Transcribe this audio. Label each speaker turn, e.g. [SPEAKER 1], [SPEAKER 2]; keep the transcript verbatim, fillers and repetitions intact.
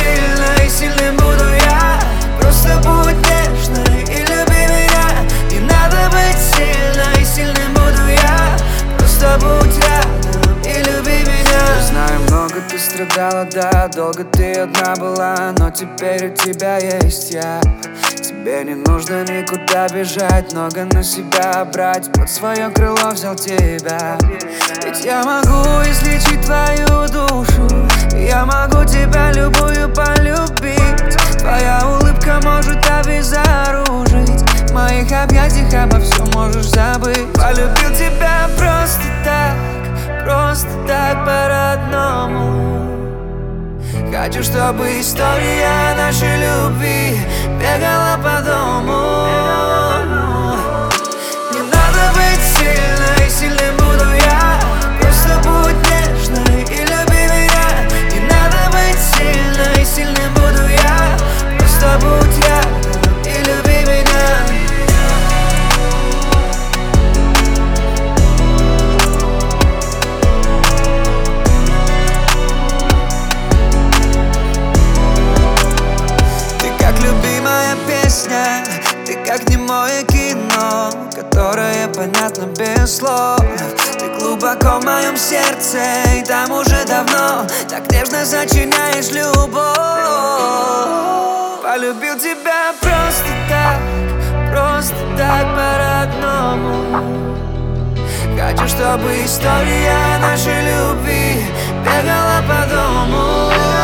[SPEAKER 1] сильной, сильным буду я. Просто будь нежной и люби меня. Не надо быть сильной, сильным буду я. Просто будь рядом и люби меня.
[SPEAKER 2] Знаю, много ты страдала, да, долго ты одна была, но теперь у тебя есть я. Тебе не нужно никуда бежать, много на себя брать, под свое крыло взял тебя. Ведь я могу излечить твою душу, я могу тебя любую полюбить. Твоя улыбка может обезоружить, в моих объятиях обо всем можешь забыть. Полюбил тебя просто так, просто так по-родному. Хочу, чтобы история нашей любви бегала по дому. Не надо быть сильной, сильным буду я. Просто будь нежной и люби меня. Не надо быть сильной, сильным буду я. Просто будь рядом и люби меня. Ты как немое кино, которое понятно без слов. Ты глубоко в моем сердце, и там уже давно так нежно сочиняешь любовь. Полюбил тебя просто так, просто так по-родному. Хочу, чтобы история нашей любви бегала по дому.